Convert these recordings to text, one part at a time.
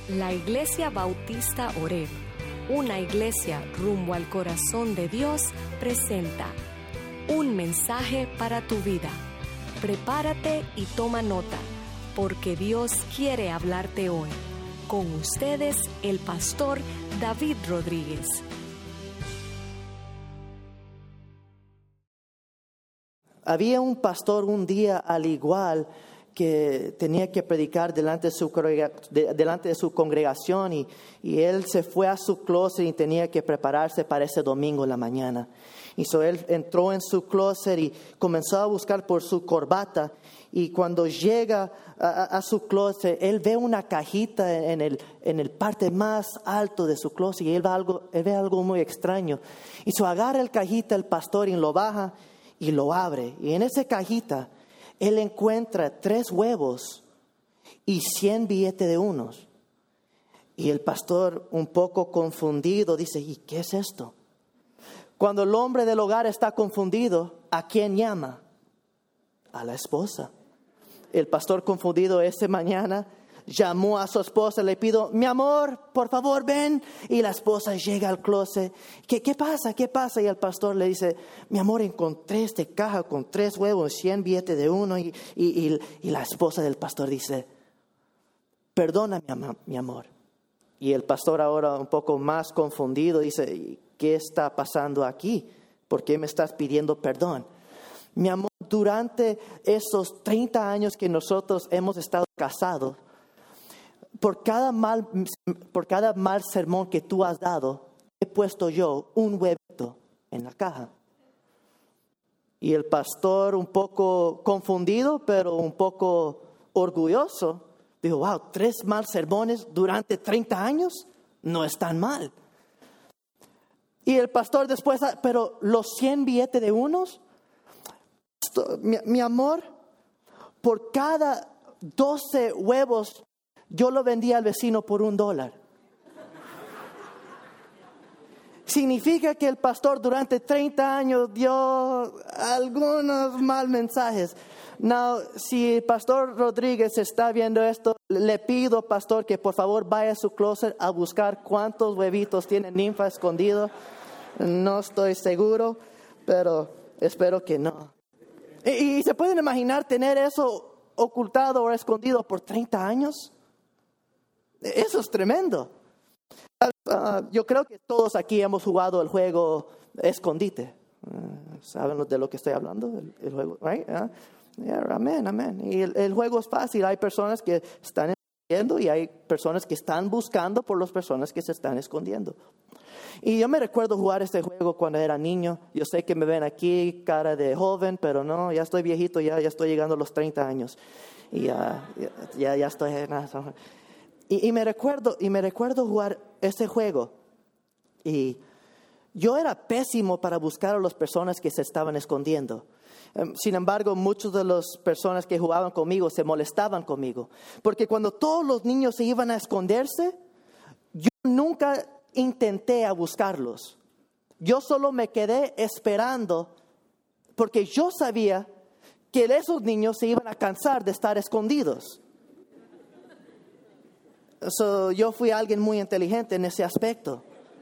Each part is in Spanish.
La Iglesia Bautista Oreb, una iglesia rumbo al corazón de Dios, presenta un mensaje para tu vida. Prepárate y toma nota, porque Dios quiere hablarte hoy. Con ustedes, el pastor David Rodríguez. Había un pastor un día al igual que tenía que predicar delante de su congregación y él se fue a su closet y tenía que prepararse para ese domingo en la mañana. Y él entró en su closet y comenzó a buscar por su corbata, y cuando llega a su closet, él ve una cajita en el parte más alto de su closet y él ve algo muy extraño. Y agarra el cajita el pastor y lo baja y lo abre, y en esa cajita él encuentra 3 huevos y 100 billetes de unos. Y el pastor, un poco confundido, dice: ¿y qué es esto? Cuando el hombre del hogar está confundido, ¿a quién llama? A la esposa. El pastor, confundido, esa mañana llamó a su esposa, le pidió: mi amor, por favor, ven. Y la esposa llega al closet. ¿Qué pasa? ¿Qué pasa? Y el pastor le dice: mi amor, encontré esta caja con 3 huevos, 100 billetes de uno. Y la esposa del pastor dice: perdona, mi amor. Y el pastor, ahora un poco más confundido, dice: ¿qué está pasando aquí? ¿Por qué me estás pidiendo perdón? Mi amor, durante esos 30 años que nosotros hemos estado casados, por cada mal sermón que tú has dado, he puesto yo un huevito en la caja. Y el pastor, un poco confundido, pero un poco orgulloso, dijo: wow, 3 mal sermones durante 30 años, no es tan mal. Y el pastor después: pero los 100 billetes de unos, mi amor, por cada 12 huevos, yo lo vendí al vecino por $1. Significa que el pastor durante 30 años dio algunos mal mensajes. Now, si el pastor Rodríguez está viendo esto, le pido, pastor, que por favor vaya a su closet a buscar cuántos huevitos tiene ninfa escondido. No estoy seguro, pero espero que no. ¿Y se pueden imaginar tener eso ocultado o escondido por 30 años? Eso es tremendo. Yo creo que todos aquí hemos jugado el juego escondite. ¿Saben de lo que estoy hablando? El juego, right? Amén. Y el juego es fácil. Hay personas que están escondiendo y hay personas que están buscando por las personas que se están escondiendo. Y yo me recuerdo jugar este juego cuando era niño. Yo sé que me ven aquí cara de joven, pero no, ya estoy viejito, ya estoy llegando a los 30 años. Y ya estoy... Y me recuerdo jugar ese juego. Y yo era pésimo para buscar a las personas que se estaban escondiendo. Sin embargo, muchas de las personas que jugaban conmigo se molestaban conmigo. Porque cuando todos los niños se iban a esconderse, yo nunca intenté a buscarlos. Yo solo me quedé esperando, porque yo sabía que esos niños se iban a cansar de estar escondidos. Yo fui alguien muy inteligente en ese aspecto.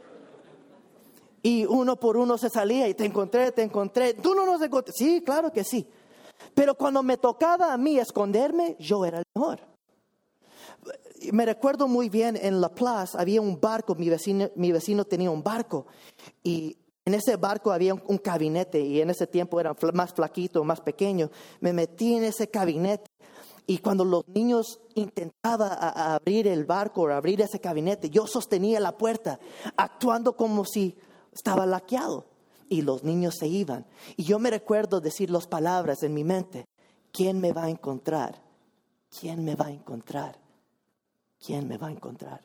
Y uno por uno se salía y te encontré. ¿Tú no nos encontraste? Sí, claro que sí. Pero cuando me tocaba a mí esconderme, yo era el mejor. Me recuerdo muy bien, en La Plaza había un barco, mi vecino tenía un barco, y en ese barco había un gabinete, y en ese tiempo era más flaquito, más pequeño. Me metí en ese gabinete, y cuando los niños intentaban abrir el barco o abrir ese gabinete, yo sostenía la puerta, actuando como si estaba laqueado, y los niños se iban. Y yo me recuerdo decir las palabras en mi mente: ¿quién me va a encontrar? ¿Quién me va a encontrar? ¿Quién me va a encontrar?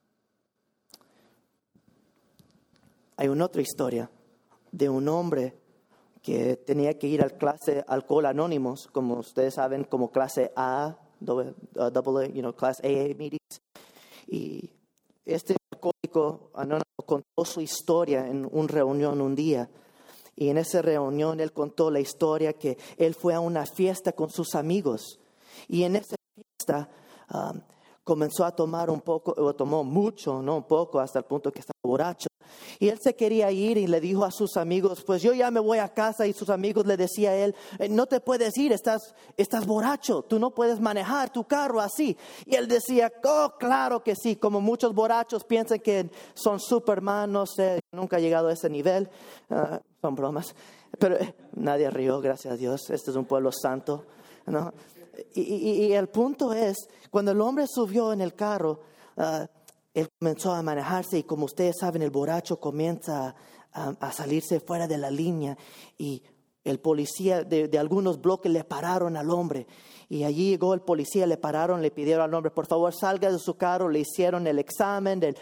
Hay una otra historia de un hombre que tenía que ir a clase Alcohol Anónimos, como ustedes saben, como clase A, class AA meetings. Y este alcohólico anónimo contó su historia en una reunión un día. Y en esa reunión él contó la historia que él fue a una fiesta con sus amigos. Y en esa fiesta comenzó a tomar un poco, o tomó mucho, no un poco, hasta el punto que estaba borracho. Y él se quería ir y le dijo a sus amigos, pues yo ya me voy a casa. Y sus amigos le decían a él, no te puedes ir, estás borracho, tú no puedes manejar tu carro así. Y él decía, oh, claro que sí, como muchos borrachos piensan que son Superman, no sé, nunca he llegado a ese nivel, son bromas. Pero nadie rió, gracias a Dios, este es un pueblo santo, ¿no? Y el punto es, cuando el hombre subió en el carro, él comenzó a manejarse y como ustedes saben, el borracho comienza a salirse fuera de la línea y el policía de algunos bloques le pararon al hombre. Y allí llegó el policía, le pararon, le pidieron al hombre, por favor salga de su carro, le hicieron el examen del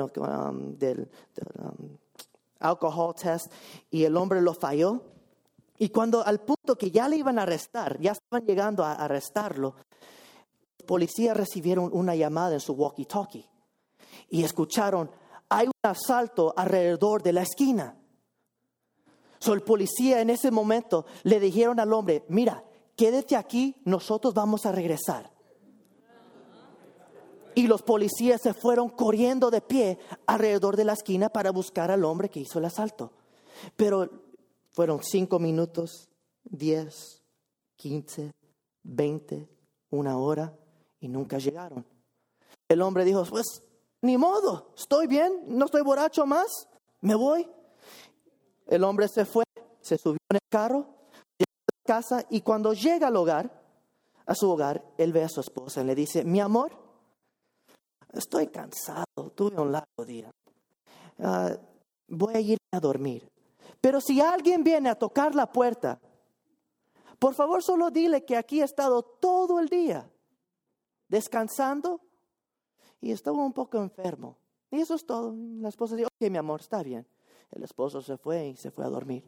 alcohol test y el hombre lo falló. Y cuando al punto que ya le iban a arrestar, ya estaban llegando a arrestarlo, los policías recibieron una llamada en su walkie-talkie y escucharon, hay un asalto alrededor de la esquina. So, el policía en ese momento le dijeron al hombre, mira, quédate aquí, nosotros vamos a regresar. Y los policías se fueron corriendo de pie alrededor de la esquina para buscar al hombre que hizo el asalto. Pero fueron 5 minutos, 10, 15, 20, 1 hora y nunca llegaron. El hombre dijo, pues ni modo, estoy bien, no estoy borracho más, me voy. El hombre se fue, se subió en el carro, llegó a la casa y cuando llega al hogar, a su hogar, él ve a su esposa y le dice, mi amor, estoy cansado, tuve un largo día, voy a ir a dormir. Pero si alguien viene a tocar la puerta, por favor solo dile que aquí he estado todo el día descansando y estaba un poco enfermo. Y eso es todo. La esposa dijo, ok, mi amor, está bien. El esposo se fue y se fue a dormir.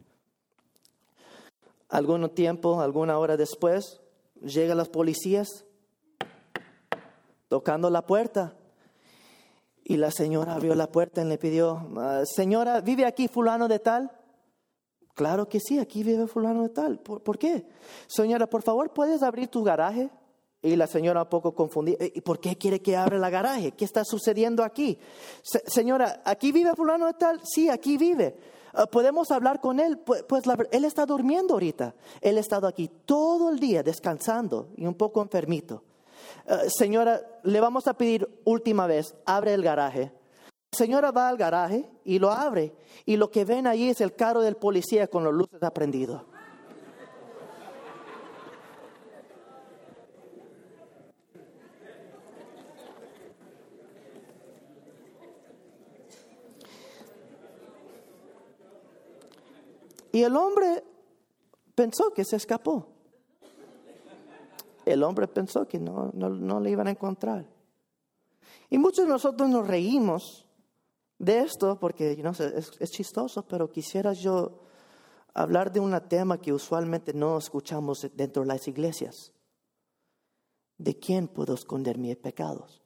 Algún tiempo, alguna hora después, llegan los policías tocando la puerta. Y la señora abrió la puerta y le pidió, señora, ¿vive aquí fulano de tal? Claro que sí, aquí vive fulano de tal. ¿Por qué? Señora, por favor, ¿puedes abrir tu garaje? Y la señora un poco confundida. ¿Y por qué quiere que abra la garaje? ¿Qué está sucediendo aquí? Señora, ¿aquí vive fulano de tal? Sí, aquí vive. ¿Podemos hablar con él? Pues él está durmiendo ahorita. Él ha estado aquí todo el día descansando y un poco enfermito. Señora, le vamos a pedir última vez, abre el garaje. La señora va al garaje y lo abre. Y lo que ven allí es el carro del policía con las luces prendidas. Y el hombre pensó que se escapó. El hombre pensó que no le iban a encontrar. Y muchos de nosotros nos reímos de esto porque es chistoso, pero quisiera yo hablar de un tema que usualmente no escuchamos dentro de las iglesias. ¿De quién puedo esconder mis pecados?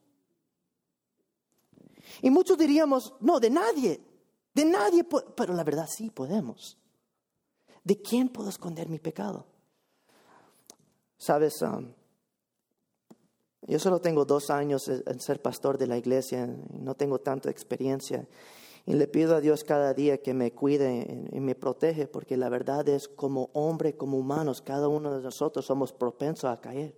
Y muchos diríamos, no, de nadie, pero la verdad sí podemos. ¿De quién puedo esconder mi pecado? Sabes, yo solo tengo 2 años en ser pastor de la iglesia, no tengo tanta experiencia. Y le pido a Dios cada día que me cuide y me protege, porque la verdad es como hombre, como humanos, cada uno de nosotros somos propensos a caer.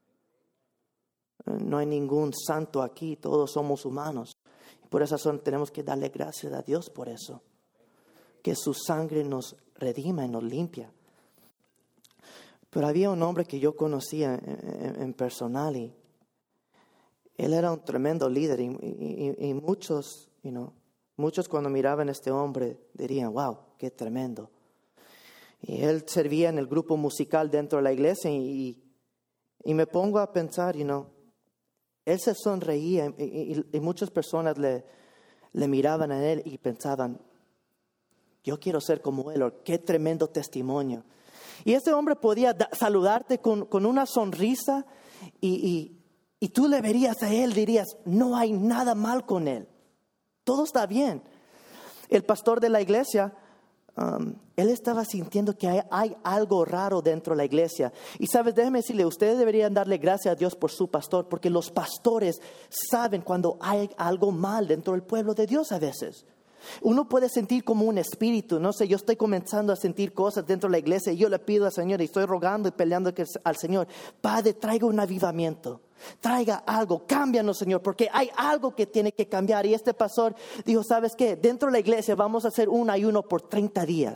No hay ningún santo aquí, todos somos humanos. Por esa razón tenemos que darle gracias a Dios por eso. Que su sangre nos redima y nos limpia. Pero había un hombre que yo conocía en personal y él era un tremendo líder y muchos cuando miraban a este hombre dirían, wow, qué tremendo. Y él servía en el grupo musical dentro de la iglesia y me pongo a pensar, él se sonreía y muchas personas le miraban a él y pensaban, yo quiero ser como él, o qué tremendo testimonio. Y ese hombre podía saludarte con una sonrisa y tú le verías a él, dirías, no hay nada mal con él. Todo está bien. El pastor de la iglesia él estaba sintiendo que hay algo raro dentro de la iglesia. Y sabes, déjeme decirle, ustedes deberían darle gracias a Dios por su pastor, porque los pastores saben cuando hay algo mal dentro del pueblo de Dios a veces. Uno puede sentir como un espíritu, no sé, yo estoy comenzando a sentir cosas dentro de la iglesia y yo le pido al Señor y estoy rogando y peleando al Señor, Padre, traiga un avivamiento, traiga algo, cámbianos, Señor, porque hay algo que tiene que cambiar. Y este pastor dijo, ¿sabes qué? Dentro de la iglesia vamos a hacer un ayuno por 30 días.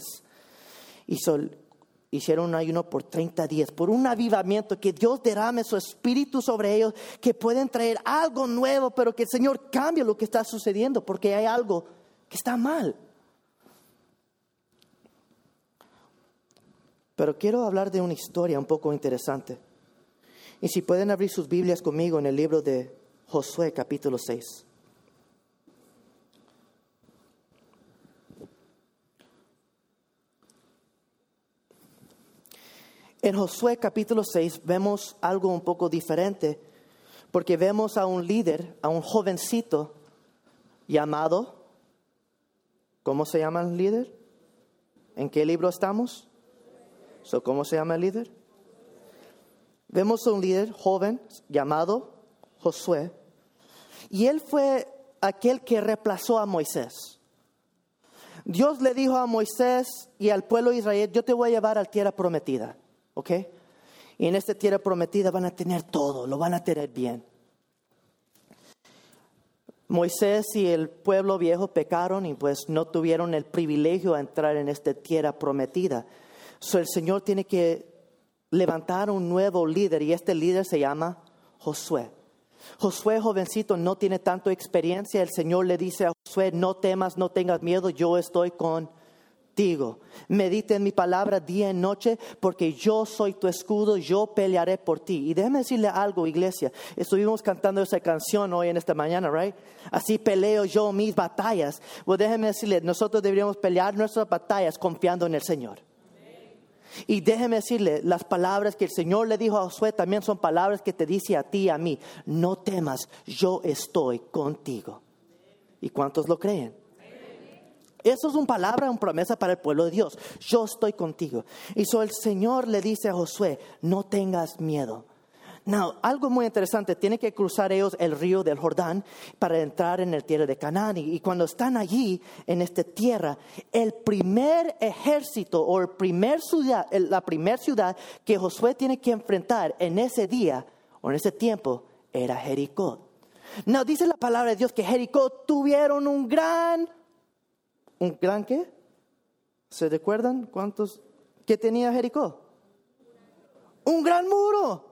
Hicieron un ayuno por 30 días, por un avivamiento, que Dios derrame su espíritu sobre ellos, que pueden traer algo nuevo, pero que el Señor cambie lo que está sucediendo, porque hay algo que está mal. Pero quiero hablar de una historia un poco interesante. Y si pueden abrir sus Biblias conmigo en el libro de Josué, capítulo 6. En Josué, capítulo 6, vemos algo un poco diferente, porque vemos a un líder, a un jovencito llamado, ¿cómo se llama el líder? ¿En qué libro estamos? ¿Cómo se llama el líder? Vemos a un líder joven llamado Josué. Y él fue aquel que reemplazó a Moisés. Dios le dijo a Moisés y al pueblo de Israel, yo te voy a llevar a la tierra prometida. ¿Ok? Y en esta tierra prometida van a tener todo, lo van a tener bien. Moisés y el pueblo viejo pecaron y pues no tuvieron el privilegio de entrar en esta tierra prometida. El Señor tiene que levantar un nuevo líder y este líder se llama Josué. Josué, jovencito, no tiene tanto experiencia. El Señor le dice a Josué, no temas, no tengas miedo, yo estoy contigo. Medita en mi palabra día y noche, porque yo soy tu escudo, yo pelearé por ti. Y déjeme decirle algo, iglesia. Estuvimos cantando esa canción hoy en esta mañana, right? Así peleo yo mis batallas. Pues déjeme decirle, nosotros deberíamos pelear nuestras batallas confiando en el Señor. Y déjeme decirle, las palabras que el Señor le dijo a Josué también son palabras que te dice a ti y a mí. No temas, yo estoy contigo. ¿Y cuántos lo creen? Eso es una palabra, una promesa para el pueblo de Dios. Yo estoy contigo. Y el Señor le dice a Josué, no tengas miedo. Now, algo muy interesante, tienen que cruzar ellos el río del Jordán para entrar en el tierra de Canaán. Y cuando están allí, en esta tierra, el primer ejército o la primera ciudad que Josué tiene que enfrentar en ese día o en ese tiempo era Jericó. Now, dice la palabra de Dios que Jericó tuvieron ¿un gran qué? ¿Se recuerdan cuántos que tenía Jericó? Un gran muro.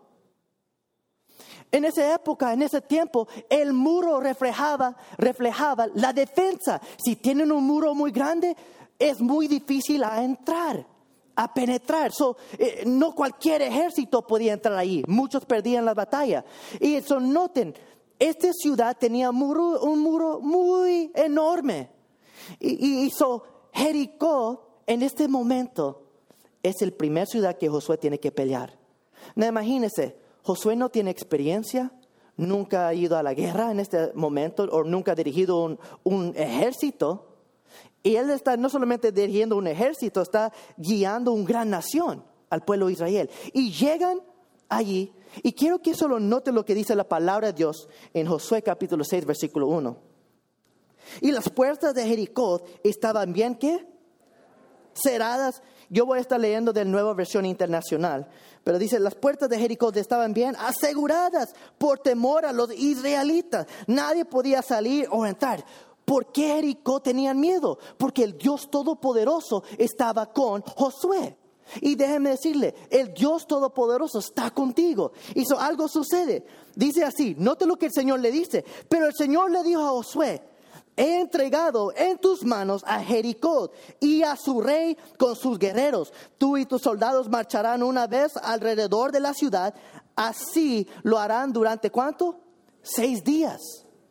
En esa época, en ese tiempo, el muro reflejaba la defensa. Si tienen un muro muy grande, es muy difícil a entrar, a penetrar. No cualquier ejército podía entrar ahí. Muchos perdían la batalla. Y eso noten, esta ciudad tenía un muro muy enorme. Y Jericó, en este momento, es el primer ciudad que Josué tiene que pelear. No, imagínense. Josué no tiene experiencia, nunca ha ido a la guerra en este momento o nunca ha dirigido un ejército. Y él está no solamente dirigiendo un ejército, está guiando una gran nación al pueblo de Israel. Y llegan allí, y quiero que solo note lo que dice la palabra de Dios en Josué capítulo 6, versículo 1. Y las puertas de Jericó estaban bien, ¿qué? Cerradas. Yo voy a estar leyendo de Nueva Versión Internacional. Pero dice, las puertas de Jericó estaban bien aseguradas por temor a los israelitas. Nadie podía salir o entrar. ¿Por qué Jericó tenían miedo? Porque el Dios Todopoderoso estaba con Josué. Y déjeme decirle, el Dios Todopoderoso está contigo. Y algo sucede. Dice así, note lo que el Señor le dice. Pero el Señor le dijo a Josué, he entregado en tus manos a Jericó y a su rey con sus guerreros. Tú y tus soldados marcharán una vez alrededor de la ciudad. Así lo harán durante ¿cuánto? 6 días.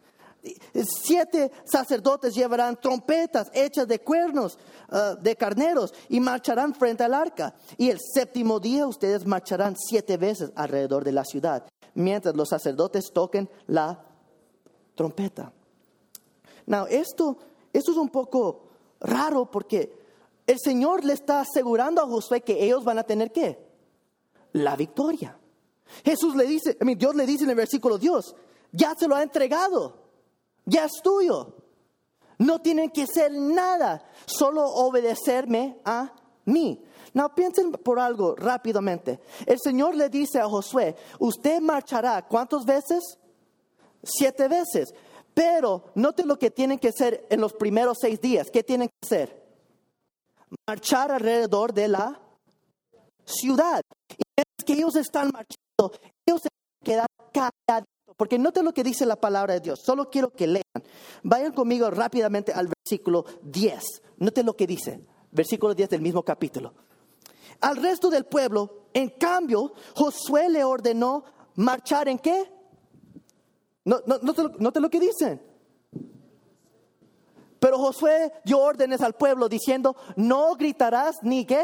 7 sacerdotes llevarán trompetas hechas de cuernos de carneros y marcharán frente al arca. Y el 7º día ustedes marcharán 7 veces alrededor de la ciudad, mientras los sacerdotes toquen la trompeta. Now, esto es un poco raro porque el Señor le está asegurando a Josué que ellos van a tener ¿qué? La victoria. Dios le dice en el versículo 2, ya se lo ha entregado, ya es tuyo. No tienen que hacer nada, solo obedecerme a mí. No, piensen por algo rápidamente. El Señor le dice a Josué, usted marchará, ¿cuántas veces? 7 veces. Pero noten lo que tienen que hacer en los primeros 6 días. ¿Qué tienen que hacer? Marchar alrededor de la ciudad. Y es que ellos están marchando, ellos se quedan callados. Porque noten lo que dice la palabra de Dios. Solo quiero que lean. Vayan conmigo rápidamente al versículo 10. Noten lo que dice. Versículo 10 del mismo capítulo. Al resto del pueblo, en cambio, Josué le ordenó marchar ¿en qué? Noten lo que dicen. Pero Josué dio órdenes al pueblo diciendo, no gritarás ni qué.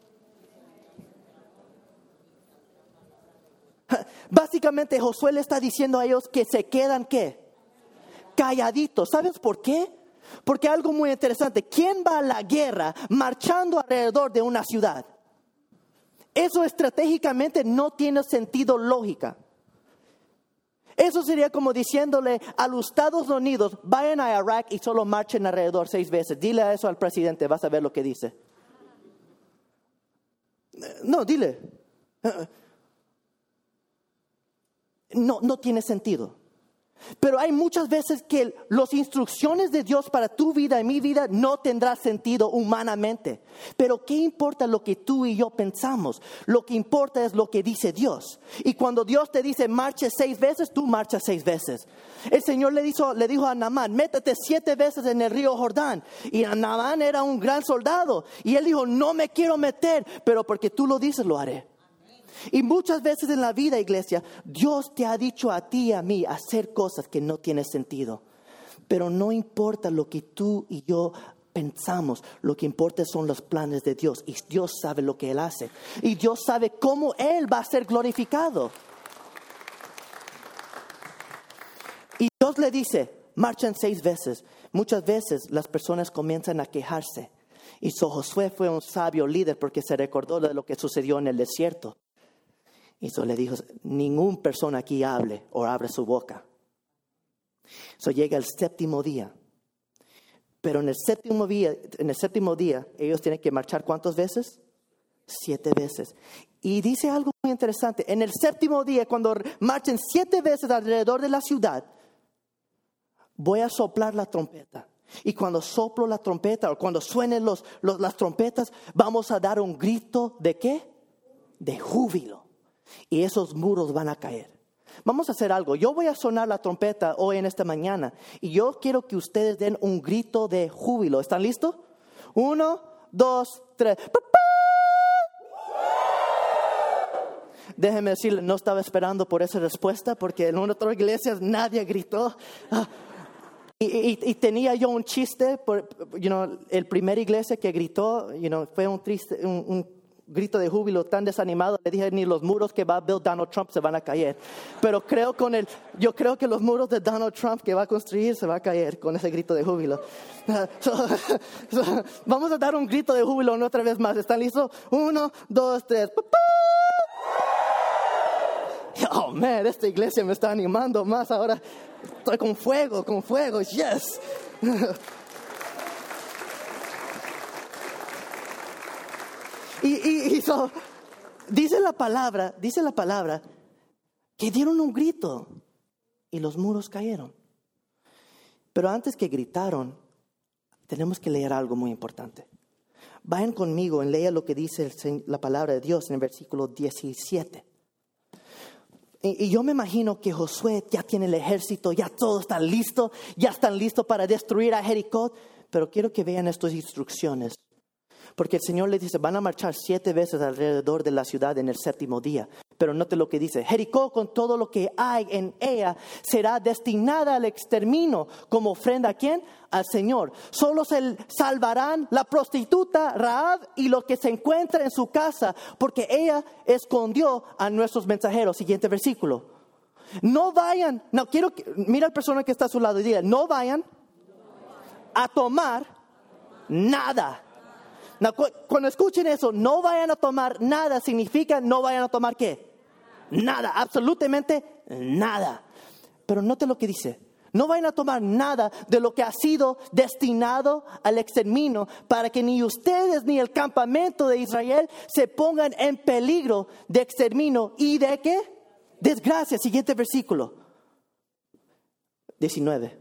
Básicamente Josué le está diciendo a ellos que se quedan ¿qué? Calladitos. ¿Sabes por qué? Porque algo muy interesante. ¿Quién va a la guerra marchando alrededor de una ciudad? Eso estratégicamente no tiene sentido lógica. Eso sería como diciéndole a los Estados Unidos, vayan a Irak y solo marchen alrededor 6 veces. Dile a eso al presidente, vas a ver lo que dice. No, dile. No tiene sentido. Pero hay muchas veces que las instrucciones de Dios para tu vida y mi vida no tendrá sentido humanamente. Pero ¿qué importa lo que tú y yo pensamos? Lo que importa es lo que dice Dios. Y cuando Dios te dice marche 6 veces, tú marchas 6 veces. El Señor le dijo a Naamán, métete 7 veces en el río Jordán. Y Naamán era un gran soldado. Y él dijo, no me quiero meter, pero porque tú lo dices, lo haré. Y muchas veces en la vida, iglesia, Dios te ha dicho a ti y a mí hacer cosas que no tienen sentido. Pero no importa lo que tú y yo pensamos, lo que importa son los planes de Dios. Y Dios sabe lo que Él hace. Y Dios sabe cómo Él va a ser glorificado. Y Dios le dice, marchan 6 veces. Muchas veces las personas comienzan a quejarse. Y Josué fue un sabio líder porque se recordó de lo que sucedió en el desierto. Y le dijo, ninguna persona aquí hable o abre su boca. Llega el 7º día. Pero en el séptimo día, ellos tienen que marchar ¿cuántas veces? 7 veces. Y dice algo muy interesante. En el 7º día, cuando marchen 7 veces alrededor de la ciudad, voy a soplar la trompeta. Y cuando soplo la trompeta, o cuando suenen las trompetas, vamos a dar un grito ¿de qué? De júbilo. Y esos muros van a caer. Vamos a hacer algo. Yo voy a sonar la trompeta hoy en esta mañana. Y yo quiero que ustedes den un grito de júbilo. ¿Están listos? 1, 2, 3. ¡Papá! Déjenme decirle, no estaba esperando por esa respuesta. Porque en otras iglesias nadie gritó. Y tenía yo un chiste. El primer iglesia que gritó, fue un grito de júbilo tan desanimado. Le dije, ni los muros que va a build Donald Trump se van a caer. Pero yo creo que los muros de Donald Trump que va a construir se va a caer con ese grito de júbilo. Vamos a dar un grito de júbilo otra vez más. ¿Están listos? 1, 2, 3. ¡Papá! Oh, man, esta iglesia me está animando más ahora. Estoy con fuego, yes. Y dice la palabra que dieron un grito y los muros cayeron. Pero antes que gritaron, tenemos que leer algo muy importante. Vayan conmigo y lean lo que dice la palabra de Dios en el versículo 17. Y yo me imagino que Josué ya tiene el ejército, ya todo está listo, ya están listos para destruir a Jericó. Pero quiero que vean estas instrucciones. Porque el Señor le dice, van a marchar 7 veces alrededor de la ciudad en el 7º día. Pero note lo que dice, Jericó con todo lo que hay en ella será destinada al exterminio como ofrenda ¿a quién? Al Señor. Solo se salvarán la prostituta Rahab y lo que se encuentra en su casa, porque ella escondió a nuestros mensajeros. Siguiente versículo. No vayan, mira al persona que está a su lado y diga, no vayan a tomar nada. Now, cuando escuchen eso, no vayan a tomar nada, significa no vayan a tomar ¿qué? Nada, absolutamente nada. Pero note lo que dice. No vayan a tomar nada de lo que ha sido destinado al exterminio, para que ni ustedes ni el campamento de Israel se pongan en peligro de exterminio y de ¿qué? Desgracia. Siguiente versículo. 19.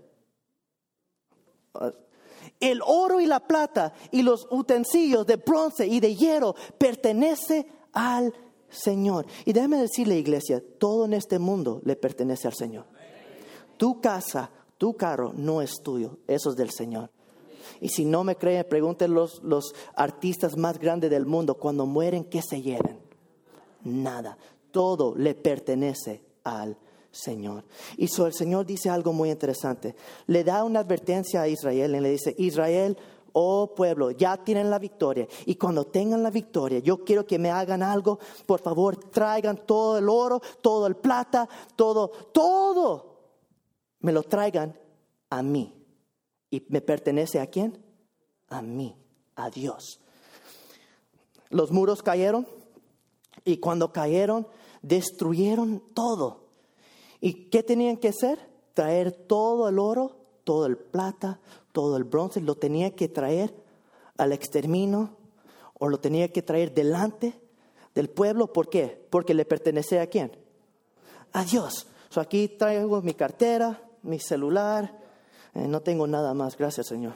El oro y la plata y los utensilios de bronce y de hierro pertenece al Señor. Y déjame decirle, iglesia, todo en este mundo le pertenece al Señor. Tu casa, tu carro no es tuyo, eso es del Señor. Y si no me creen, pregunten los artistas más grandes del mundo, cuando mueren, ¿qué se llevan? Nada, todo le pertenece al Señor. Y el Señor dice algo muy interesante. Le da una advertencia a Israel y le dice: Israel, oh pueblo, ya tienen la victoria. Y cuando tengan la victoria, yo quiero que me hagan algo. Por favor, traigan todo el oro, todo el plata, todo. Me lo traigan a mí. ¿Y me pertenece a quién? A mí, a Dios. Los muros cayeron. Y cuando cayeron, destruyeron todo. ¿Y qué tenían que hacer? Traer todo el oro, todo el plata, todo el bronce. Lo tenía que traer al exterminio, o lo tenía que traer delante del pueblo. ¿Por qué? Porque le pertenece a quién? A Dios. So, aquí traigo mi cartera, mi celular. No tengo nada más, gracias, Señor.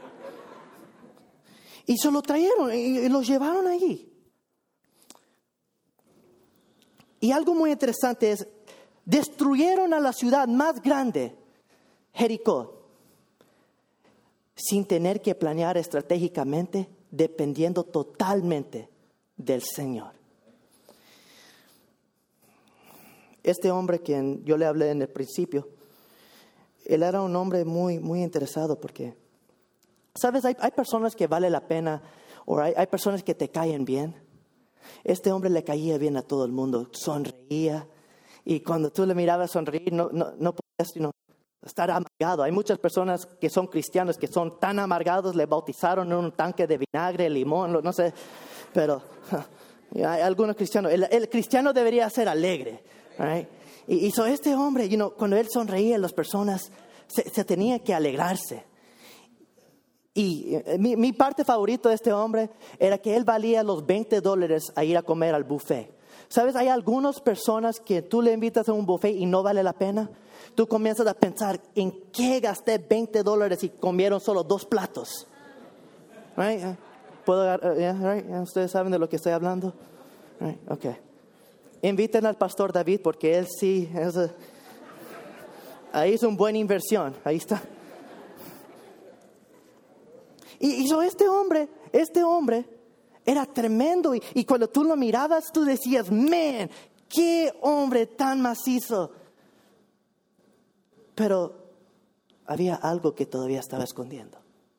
Y se lo trajeron y lo llevaron allí. Y algo muy interesante es, destruyeron a la ciudad más grande, Jericó, sin tener que planear estratégicamente, dependiendo totalmente del Señor. Este hombre, quien yo le hablé en el principio, él era un hombre muy, muy interesado, porque, ¿sabes? Hay personas que vale la pena, o hay personas que te caen bien. Este hombre le caía bien a todo el mundo, sonreía, y cuando tú le mirabas sonreír, no podías sino estar amargado. Hay muchas personas que son cristianos que son tan amargados, le bautizaron en un tanque de vinagre, limón, no sé, pero hay algunos cristianos. El cristiano debería ser alegre, right? Y este hombre, cuando él sonreía, las personas se tenían que alegrarse. Y mi parte favorita de este hombre era que él valía los $20 a ir a comer al buffet. ¿Sabes? Hay algunas personas que tú le invitas a un buffet y no vale la pena. Tú comienzas a pensar, ¿en qué gasté $20 y comieron solo 2 platos? Right? Right? ¿Ustedes saben de lo que estoy hablando? Right? Okay. Inviten al pastor David, porque él sí, ahí es una buena inversión. Ahí está. Y este hombre era tremendo. Y cuando tú lo mirabas, tú decías, man, qué hombre tan macizo. Pero había algo que todavía estaba escondiendo.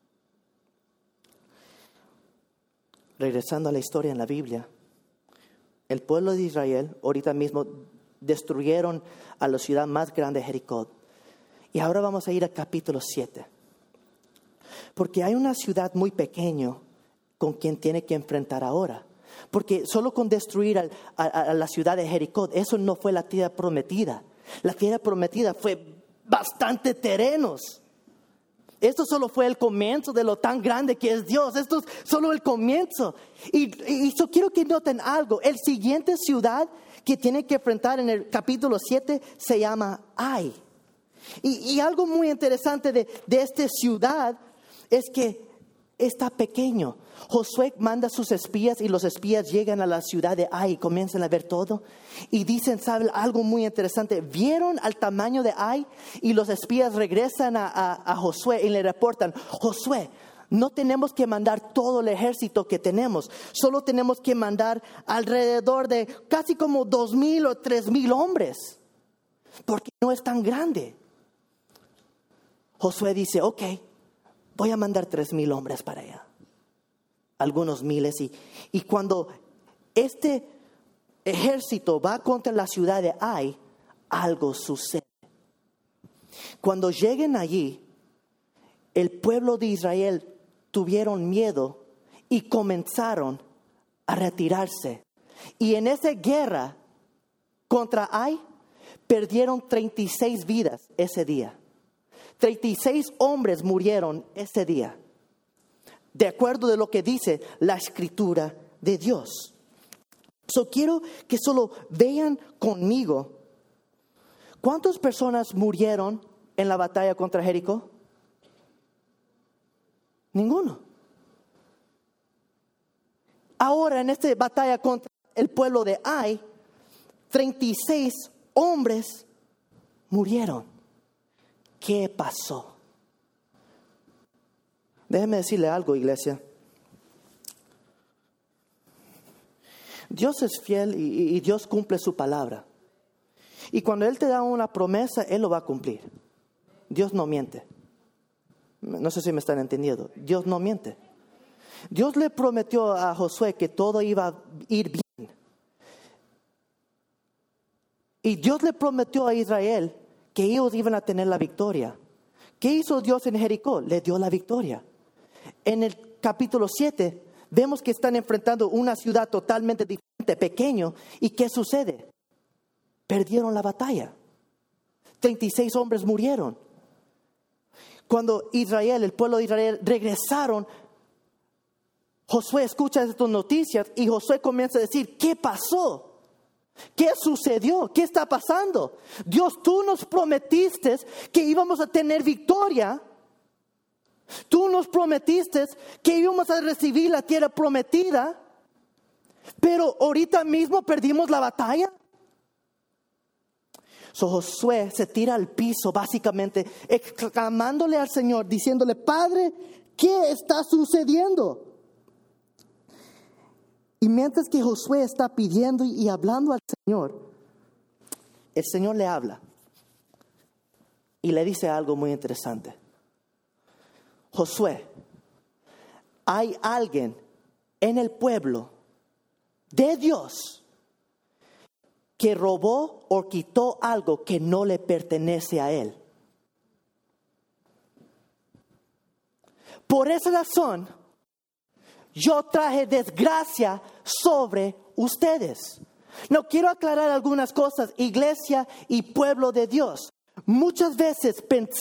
Regresando a la historia en la Biblia, el pueblo de Israel ahorita mismo destruyeron a la ciudad más grande, Jericó. Y ahora vamos a ir al capítulo 7. Porque hay una ciudad muy pequeña con quien tiene que enfrentar ahora. Porque solo con destruir a la ciudad de Jericó, eso no fue la tierra prometida. La tierra prometida fue bastante terrenos. Esto solo fue el comienzo de lo tan grande que es Dios. Esto es solo el comienzo. Y yo quiero que noten algo. El siguiente ciudad que tiene que enfrentar en el capítulo 7 se llama Ai. Y algo muy interesante de esta ciudad es que está pequeño. Josué manda a sus espías y los espías llegan a la ciudad de Ai y comienzan a ver todo. Y dicen, ¿saben algo muy interesante? Vieron al tamaño de Ai y los espías regresan a Josué y le reportan, Josué, no tenemos que mandar todo el ejército que tenemos. Solo tenemos que mandar alrededor de casi como 2,000 o 3,000 hombres. Porque no es tan grande. Josué dice, ok, voy a mandar 3,000 hombres para allá. Algunos miles. Y cuando este ejército va contra la ciudad de Ai, algo sucede. Cuando lleguen allí, el pueblo de Israel tuvieron miedo y comenzaron a retirarse. Y en esa guerra contra Ai, perdieron 36 vidas ese día. 36 hombres murieron ese día, de acuerdo de lo que dice la Escritura de Dios. Quiero que solo vean conmigo cuántas personas murieron en la batalla contra Jericó. Ninguno. Ahora en esta batalla contra el pueblo de Ai, 36 hombres murieron. ¿Qué pasó? Déjeme decirle algo, iglesia. Dios es fiel y Dios cumple su palabra. Y cuando Él te da una promesa, Él lo va a cumplir. Dios no miente. No sé si me están entendiendo. Dios no miente. Dios le prometió a Josué que todo iba a ir bien. Y Dios le prometió a Israel que ellos iban a tener la victoria. ¿Qué hizo Dios en Jericó? Le dio la victoria. En el capítulo 7 vemos que están enfrentando una ciudad totalmente diferente, pequeño. ¿Y qué sucede? Perdieron la batalla. 36 hombres murieron. Cuando Israel, el pueblo de Israel, regresaron, Josué escucha estas noticias y Josué comienza a decir, ¿qué pasó? ¿Qué sucedió? ¿Qué está pasando? Dios, tú nos prometiste que íbamos a tener victoria. Tú nos prometiste que íbamos a recibir la tierra prometida. Pero ahorita mismo perdimos la batalla. Josué se tira al piso básicamente exclamándole al Señor, diciéndole, Padre, ¿qué está sucediendo? Y mientras que Josué está pidiendo y hablando al Señor, el Señor le habla y le dice algo muy interesante. Josué, hay alguien en el pueblo de Dios que robó o quitó algo que no le pertenece a él. Por esa razón, yo traje desgracia sobre ustedes. No, quiero aclarar algunas cosas, iglesia y pueblo de Dios. Muchas veces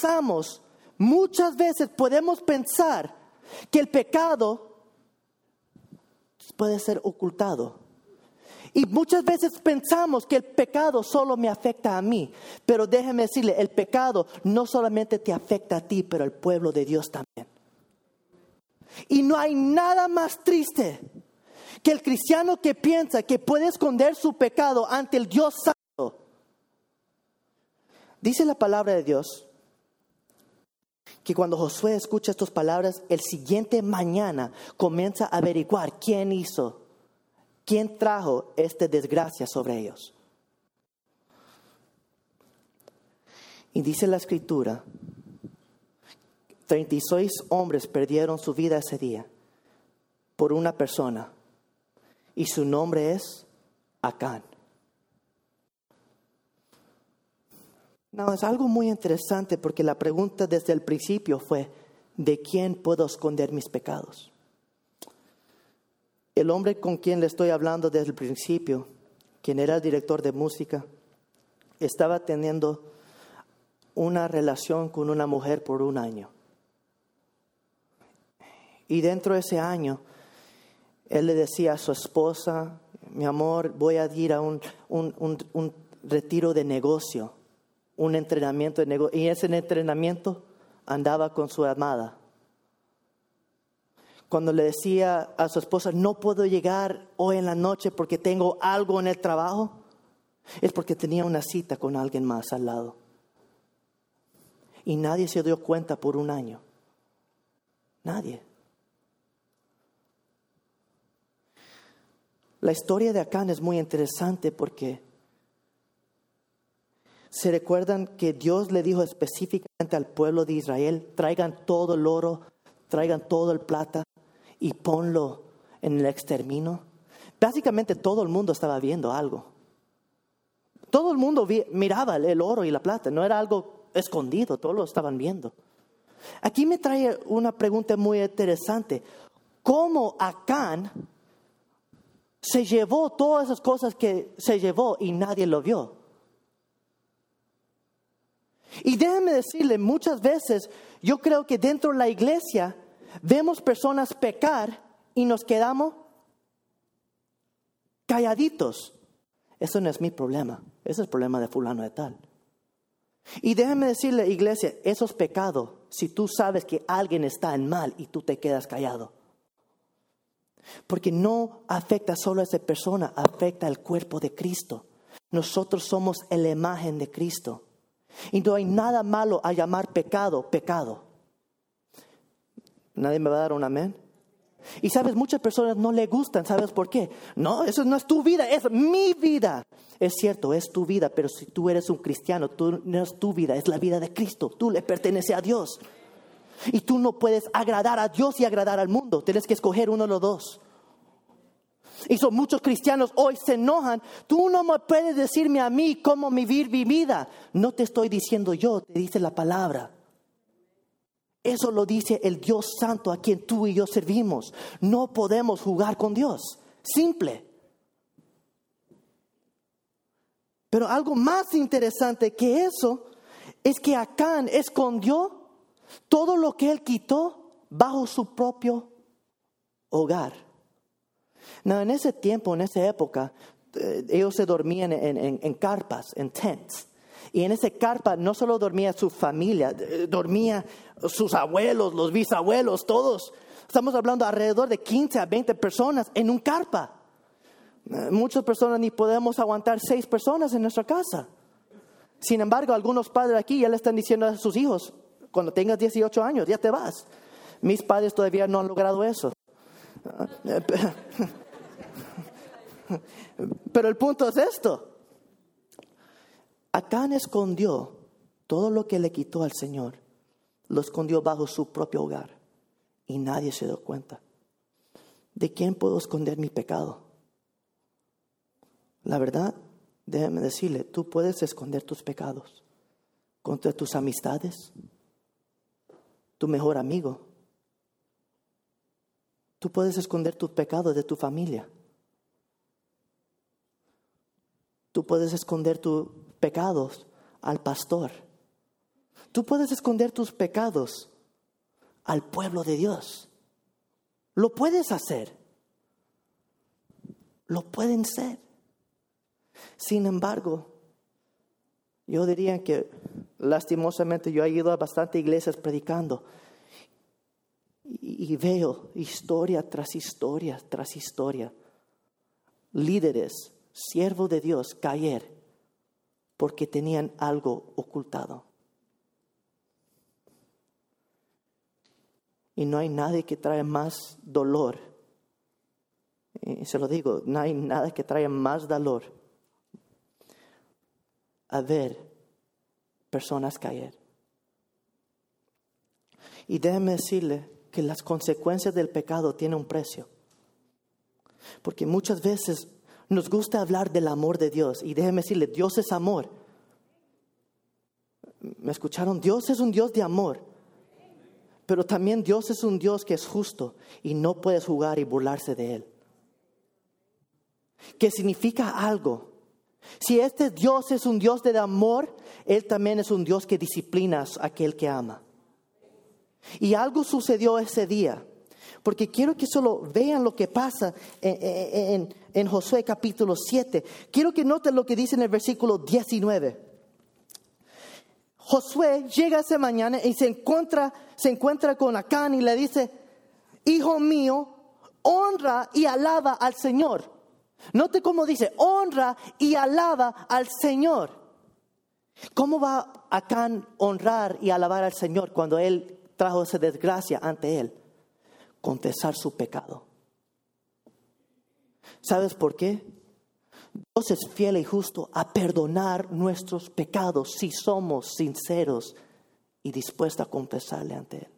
podemos pensar que el pecado puede ser ocultado. Y muchas veces pensamos que el pecado solo me afecta a mí. Pero déjeme decirle, el pecado no solamente te afecta a ti, pero al pueblo de Dios también. Y no hay nada más triste que el cristiano que piensa que puede esconder su pecado ante el Dios Santo. Dice la palabra de Dios que cuando Josué escucha estas palabras, el siguiente mañana comienza a averiguar quién trajo esta desgracia sobre ellos. Y dice la Escritura, 36 hombres perdieron su vida ese día por una persona. Y su nombre es Acán. No, es algo muy interesante porque la pregunta desde el principio fue, ¿de quién puedo esconder mis pecados? El hombre con quien le estoy hablando desde el principio, quien era el director de música, estaba teniendo una relación con una mujer por un año. Y dentro de ese año, él le decía a su esposa, mi amor, voy a ir a un retiro de negocio, un entrenamiento de negocio. Y ese entrenamiento andaba con su amada. Cuando le decía a su esposa, no puedo llegar hoy en la noche porque tengo algo en el trabajo, es porque tenía una cita con alguien más al lado. Y nadie se dio cuenta por un año. Nadie. La historia de Acán es muy interesante porque se recuerdan que Dios le dijo específicamente al pueblo de Israel, traigan todo el oro, traigan todo el plata y ponlo en el exterminio. Básicamente todo el mundo estaba viendo algo. Todo el mundo miraba el oro y la plata, no era algo escondido, todos lo estaban viendo. Aquí me trae una pregunta muy interesante. cómo Acán se llevó todas esas cosas que se llevó y nadie lo vio. Y déjeme decirle, muchas veces yo creo que dentro de la iglesia vemos personas pecar y nos quedamos calladitos. Eso no es mi problema, ese es el problema de fulano de tal. Y déjeme decirle, iglesia, eso es pecado si tú sabes que alguien está en mal y tú te quedas callado. Porque no afecta solo a esa persona, afecta al cuerpo de Cristo. Nosotros somos la imagen de Cristo. Y no hay nada malo a llamar pecado, pecado. ¿Nadie me va a dar un amén? Y sabes, muchas personas no le gustan, ¿sabes por qué? No, eso no es tu vida, es mi vida. Es cierto, es tu vida, pero si tú eres un cristiano, no es tu vida, es la vida de Cristo. Tú le perteneces a Dios. Y tú no puedes agradar a Dios y agradar al mundo. Tienes que escoger uno de los dos. Y son muchos cristianos hoy se enojan. Tú no me puedes decirme a mí cómo vivir mi vida. No te estoy diciendo yo, te dice la palabra. Eso lo dice el Dios Santo a quien tú y yo servimos. No podemos jugar con Dios. Simple. Pero algo más interesante que eso es que Acán escondió todo lo que él quitó bajo su propio hogar. No, en ese tiempo, en esa época, ellos se dormían en carpas, en tents. Y en ese carpa no solo dormía su familia, dormía sus abuelos, los bisabuelos, todos. Estamos hablando alrededor de 15 a 20 personas en un carpa. Muchas personas ni podemos aguantar 6 personas en nuestra casa. Sin embargo, algunos padres aquí ya le están diciendo a sus hijos, cuando tengas 18 años, ya te vas. Mis padres todavía no han logrado eso. Pero el punto es esto. Acán escondió todo lo que le quitó al Señor. Lo escondió bajo su propio hogar. Y nadie se dio cuenta. ¿De quién puedo esconder mi pecado? La verdad, déjame decirle, tú puedes esconder tus pecados contra tus amistades, tu mejor amigo. Tú puedes esconder tus pecados de tu familia. Tú puedes esconder tus pecados al pastor. Tú puedes esconder tus pecados al pueblo de Dios. Lo puedes hacer. Lo pueden ser. Sin embargo, yo diría que lastimosamente yo he ido a bastantes iglesias predicando y veo historia tras historia tras historia. Líderes, siervos de Dios caer porque tenían algo ocultado. Y no hay nadie que trae más dolor. Y se lo digo, no hay nada que traiga más dolor a ver personas caer. Y déjeme decirle que las consecuencias del pecado tienen un precio. Porque muchas veces nos gusta hablar del amor de Dios. Y déjeme decirle, Dios es amor. ¿Me escucharon? Dios es un Dios de amor. Pero también Dios es un Dios que es justo. Y no puedes jugar y burlarse de Él. Que significa algo. Si este Dios es un Dios de amor, Él también es un Dios que disciplina a aquel que ama. Y algo sucedió ese día. Porque quiero que solo vean lo que pasa en Josué capítulo 7. Quiero que noten lo que dice en el versículo 19. Josué llega esa mañana y se encuentra con Acán y le dice: hijo mío, honra y alaba al Señor. Note cómo dice: honra y alaba al Señor. ¿Cómo va Acán a honrar y alabar al Señor cuando él trajo esa desgracia ante él? Confesar su pecado. ¿Sabes por qué? Dios es fiel y justo a perdonar nuestros pecados si somos sinceros y dispuestos a confesarle ante Él.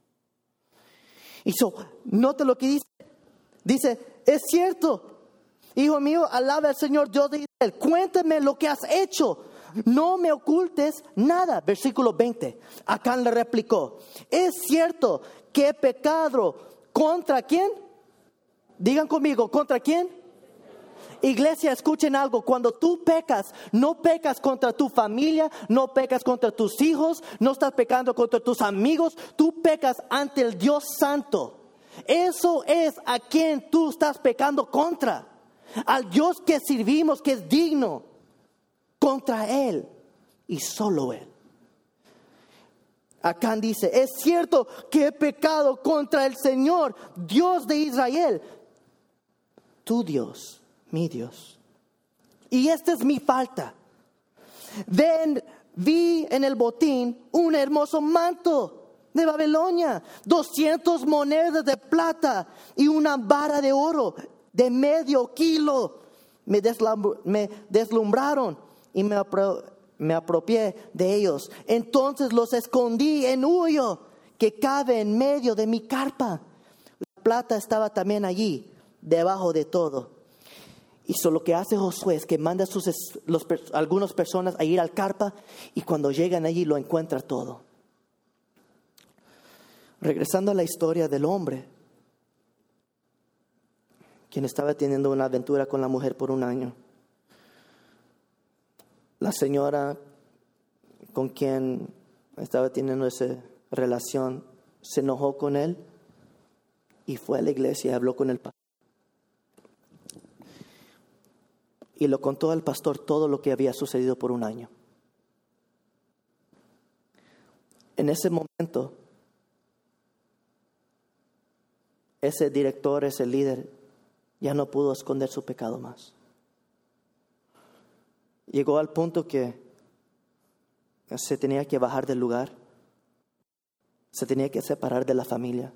Y nota lo que dice. Dice: es cierto, hijo mío, alaba al Señor Dios de Israel. Cuéntame lo que has hecho. No me ocultes nada. Versículo 20. Acán le replicó: es cierto que he pecado ¿Contra quién? Digan conmigo, ¿contra quién? Iglesia, escuchen algo. Cuando tú pecas, no pecas contra tu familia, no pecas contra tus hijos, no estás pecando contra tus amigos. Tú pecas ante el Dios Santo. Eso es a quien tú estás pecando contra. Al Dios que servimos, que es digno. Contra Él y solo Él. Acán dice, es cierto que he pecado contra el Señor, Dios de Israel. Tu Dios, mi Dios. Y esta es mi falta. Vi en el botín un hermoso manto de Babilonia, 200 monedas de plata y una vara de oro de medio kilo. Me deslumbraron y me apropié de ellos. Entonces los escondí en huyo que cabe en medio de mi carpa. La plata estaba también allí, debajo de todo. Y lo que hace Josué es que manda a algunas personas a ir al carpa, y cuando llegan allí lo encuentra todo. Regresando a la historia del hombre, quien estaba teniendo una aventura con la mujer por un año. La señora con quien estaba teniendo esa relación se enojó con él y fue a la iglesia y habló con el pastor. Y le contó al pastor todo lo que había sucedido por un año. En ese momento, ese director, ese líder, ya no pudo esconder su pecado más. Llegó al punto que se tenía que bajar del lugar, se tenía que separar de la familia.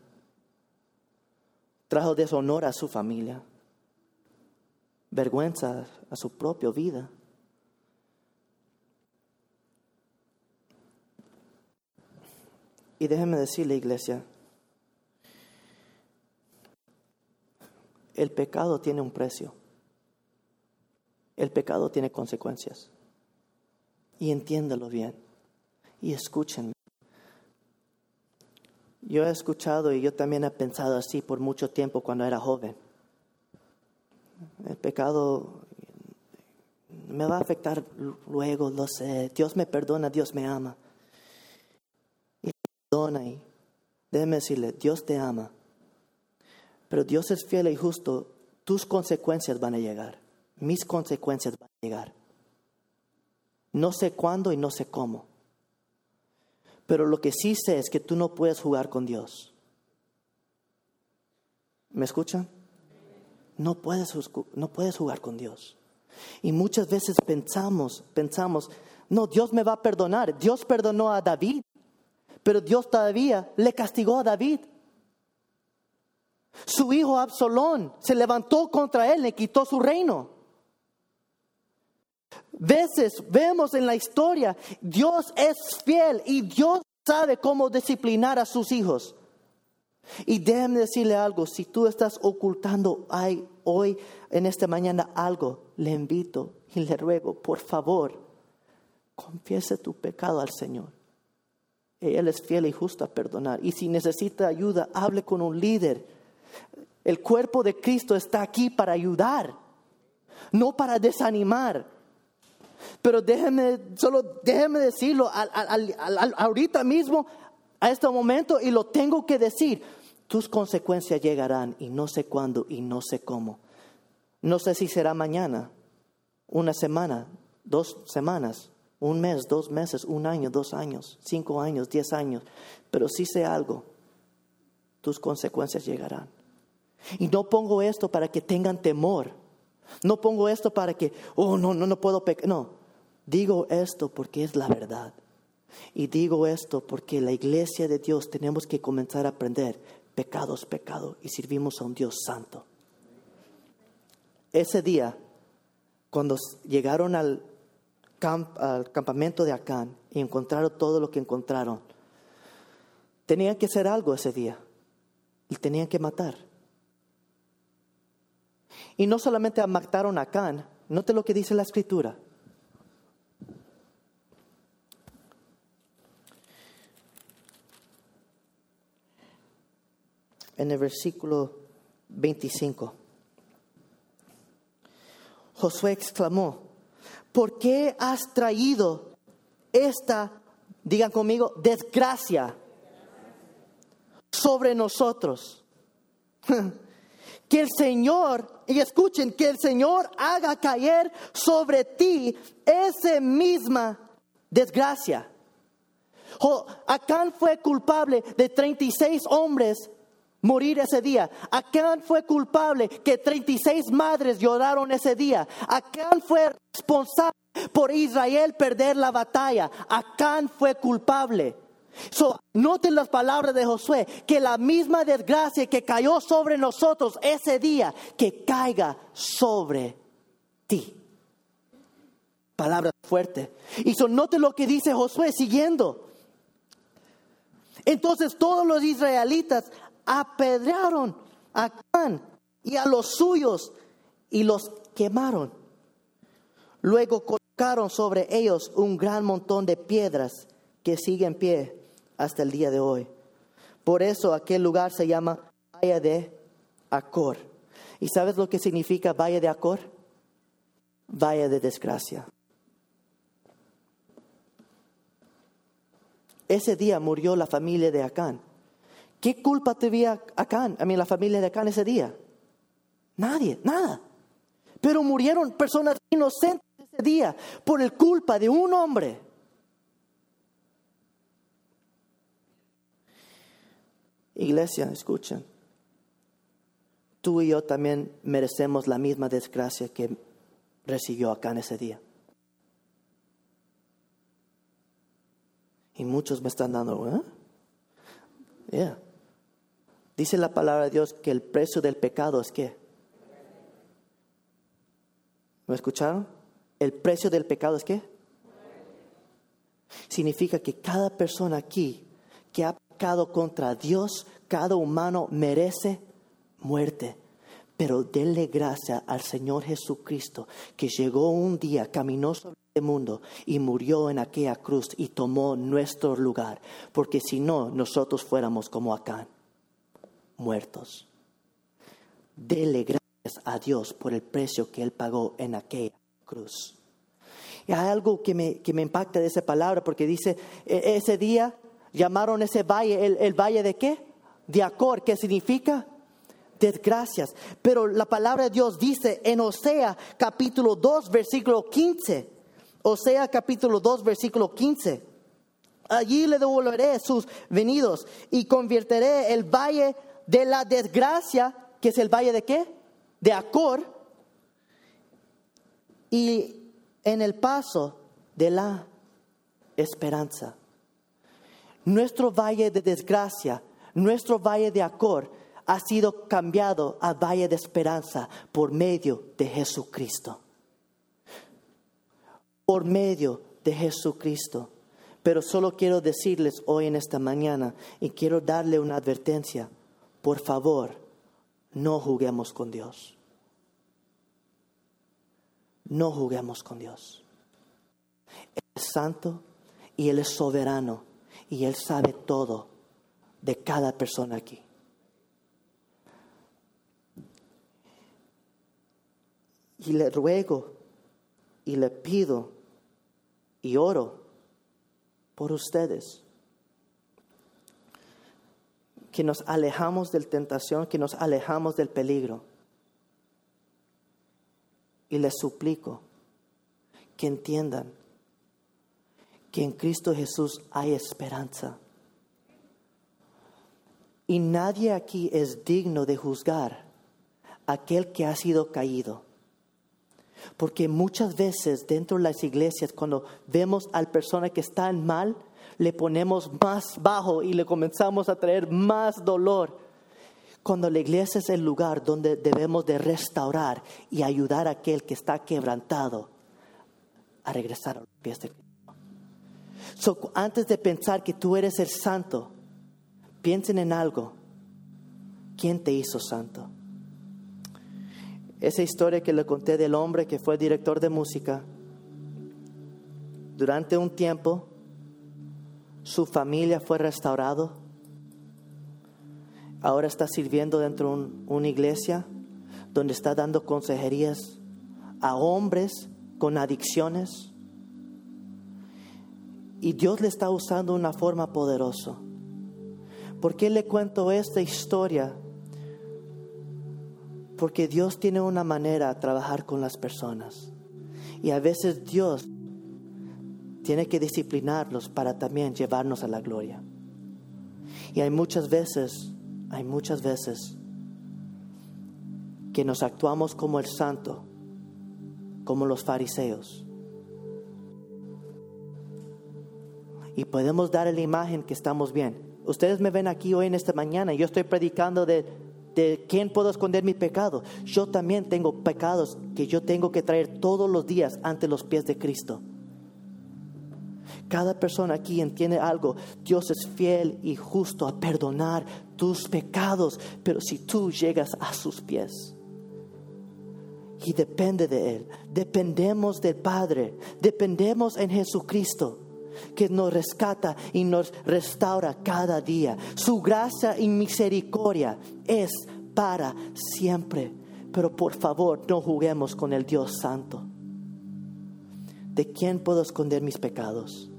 Trajo deshonor a su familia, vergüenza a su propia vida. Y déjenme decirle, iglesia, el pecado tiene un precio. El pecado tiene consecuencias. Y entiéndalo bien. Y escúchenme. Yo he escuchado y yo también he pensado así por mucho tiempo cuando era joven. El pecado me va a afectar luego, lo sé. Dios me perdona, Dios me ama. Y me perdona. Y déjeme decirle, Dios te ama. Pero Dios es fiel y justo. Tus consecuencias van a llegar. Mis consecuencias van a llegar. No sé cuándo y no sé cómo. Pero lo que sí sé es que tú no puedes jugar con Dios. ¿Me escuchan? No puedes jugar con Dios. Y muchas veces pensamos, no, Dios me va a perdonar. Dios perdonó a David, pero Dios todavía le castigó a David. Su hijo Absalón se levantó contra él, le quitó su reino. Veces vemos en la historia, Dios es fiel y Dios sabe cómo disciplinar a sus hijos. Y déjame decirle algo, si tú estás ocultando hoy en esta mañana algo, le invito y le ruego, por favor, confiese tu pecado al Señor. Él es fiel y justo a perdonar. Y si necesita ayuda, hable con un líder. El cuerpo de Cristo está aquí para ayudar, no para desanimar. Pero déjeme decirlo ahorita mismo, a este momento, y lo tengo que decir. Tus consecuencias llegarán y no sé cuándo y no sé cómo. No sé si será mañana, una semana, 2 semanas, un mes, 2 meses, 1 año, 2 años, 5 años, 10 años. Pero sí sé algo, tus consecuencias llegarán. Y no pongo esto para que tengan temor. No pongo esto para que, no puedo pecar. No, digo esto porque es la verdad. Y digo esto porque la iglesia de Dios tenemos que comenzar a aprender. Pecado es pecado y servimos a un Dios santo. Ese día, cuando llegaron al campamento de Acán y encontraron todo lo que encontraron, tenían que hacer algo ese día. Y tenían que matar. Y no solamente mataron a Acán, note lo que dice la Escritura. en el versículo 25. Josué exclamó: ¿por qué has traído esta, digan conmigo, desgracia sobre nosotros? Que el Señor, y escuchen, que el Señor haga caer sobre ti esa misma desgracia. Acán fue culpable de 36 hombres morir ese día. Acán fue culpable que 36 madres lloraron ese día. Acán fue responsable por Israel perder la batalla. Acán fue culpable. Noten las palabras de Josué, que la misma desgracia que cayó sobre nosotros ese día, que caiga sobre ti. Palabra fuerte. Y noten lo que dice Josué siguiendo. Entonces todos los israelitas apedrearon a Acán y a los suyos y los quemaron. Luego colocaron sobre ellos un gran montón de piedras que sigue en pie hasta el día de hoy. Por eso aquel lugar se llama Valle de Acor. ¿Y sabes lo que significa Valle de Acor? Valle de desgracia. Ese día murió la familia de Acán. ¿Qué culpa tenía la familia de Acán ese día? Nadie, nada. Pero murieron personas inocentes ese día por la culpa de un hombre. Iglesia, escuchen. Tú y yo también merecemos la misma desgracia que recibió Acán ese día. Y muchos me están dando, Dice la palabra de Dios que el precio del pecado es ¿qué? ¿Me escucharon? El precio del pecado es ¿qué? Significa que cada persona aquí que ha pecado contra Dios, cada humano merece muerte. Pero denle gracias al Señor Jesucristo, que llegó un día, caminó sobre el mundo y murió en aquella cruz y tomó nuestro lugar. Porque si no, nosotros fuéramos como Acán, muertos. Denle gracias a Dios por el precio que Él pagó en aquella cruz. Y hay algo que me impacta de esa palabra, porque dice, ese día llamaron ese valle, el valle de ¿qué? De Acor, ¿qué significa? Desgracias. Pero la palabra de Dios dice en Osea capítulo 2 versículo 15. Osea capítulo 2 versículo 15. Allí le devolveré sus venidos y convertiré el valle de la desgracia, que es el valle de ¿qué? De Acor, y en el paso de la esperanza. Nuestro valle de desgracia, nuestro valle de Acor, ha sido cambiado a valle de esperanza por medio de Jesucristo. Por medio de Jesucristo. Pero solo quiero decirles hoy en esta mañana, y quiero darle una advertencia. Por favor, no juguemos con Dios. No juguemos con Dios. Él es santo y Él es soberano. Y Él sabe todo de cada persona aquí. Y le ruego y le pido y oro por ustedes, que nos alejamos de la tentación, que nos alejamos del peligro. Y les suplico que entiendan que en Cristo Jesús hay esperanza. Y nadie aquí es digno de juzgar a aquel que ha sido caído. Porque muchas veces dentro de las iglesias, cuando vemos a la persona que está mal, le ponemos más bajo y le comenzamos a traer más dolor. Cuando la iglesia es el lugar donde debemos de restaurar y ayudar a aquel que está quebrantado a regresar a los pies de Cristo. Antes de pensar que tú eres el santo, piensen en algo. ¿Quién te hizo santo? Esa historia que le conté del hombre que fue director de música, durante un tiempo su familia fue restaurado. ahora está sirviendo dentro de una iglesia donde está dando consejerías a hombres con adicciones. Y Dios le está usando de una forma poderosa. ¿Por qué le cuento esta historia? Porque Dios tiene una manera de trabajar con las personas. Y a veces Dios tiene que disciplinarlos para también llevarnos a la gloria. Y hay muchas veces que nos actuamos como el santo, como los fariseos. Y podemos dar la imagen que estamos bien. Ustedes me ven aquí hoy en esta mañana y yo estoy predicando de quién puedo esconder mi pecado. Yo también tengo pecados que yo tengo que traer todos los días ante los pies de Cristo. Cada persona aquí entiende algo. Dios es fiel y justo a perdonar tus pecados, pero si tú llegas a sus pies, y depende de Él, dependemos del Padre, dependemos en Jesucristo, que nos rescata y nos restaura cada día. Su gracia y misericordia es para siempre. Pero por favor, no juguemos con el Dios Santo. ¿De quién puedo esconder mis pecados?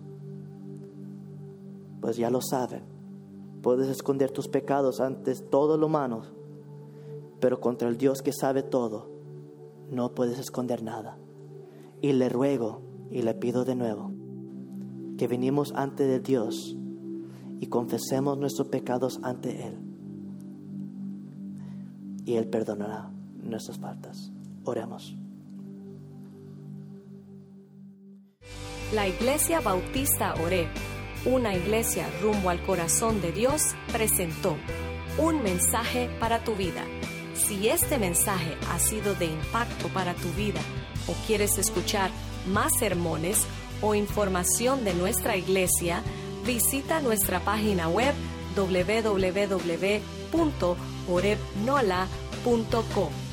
Pues ya lo saben. Puedes esconder tus pecados ante todo lo humano, pero contra el Dios que sabe todo, no puedes esconder nada. Y le ruego y le pido de nuevo que venimos ante de Dios y confesemos nuestros pecados ante Él. Y Él perdonará nuestras faltas. Oremos. La Iglesia Bautista Oreb, una iglesia rumbo al corazón de Dios, presentó un mensaje para tu vida. Si este mensaje ha sido de impacto para tu vida o quieres escuchar más sermones o información de nuestra iglesia, visita nuestra página web www.orebnola.com.